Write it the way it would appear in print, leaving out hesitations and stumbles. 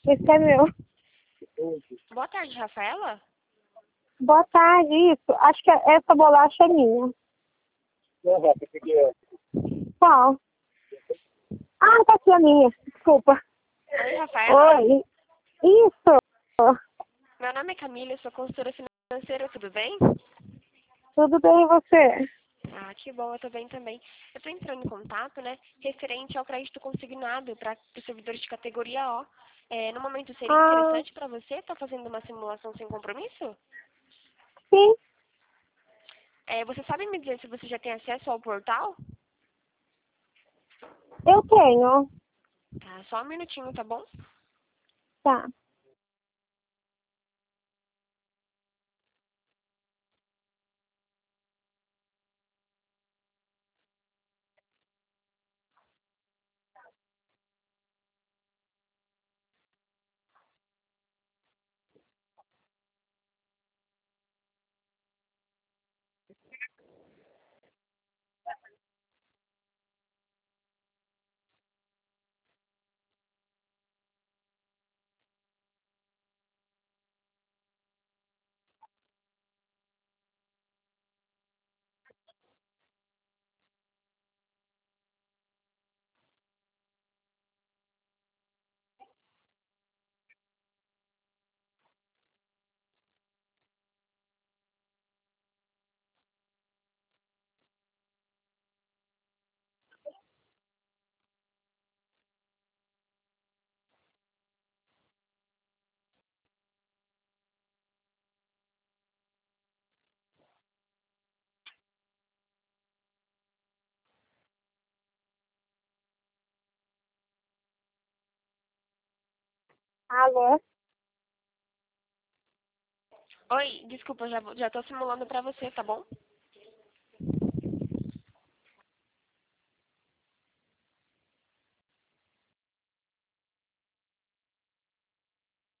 Esse é meu. Boa tarde, Rafaela. Boa tarde, isso. Acho que essa bolacha é minha. Qual? Ah, tá aqui a minha. Desculpa. Oi, Rafaela. Oi. Isso. Meu nome é Camila, eu sou consultora financeira, tudo bem? Tudo bem e você? Ah, que bom, eu tô bem também. Eu tô entrando em contato, né, referente ao crédito consignado para os servidores de categoria O. No momento, seria Ah, interessante para você estar fazendo uma simulação sem compromisso? sim. Você sabe me dizer se você já tem acesso ao portal? Eu tenho. Tá, só um minutinho, tá bom? Tá. Alô? Oi, desculpa, já tô simulando para você, tá bom?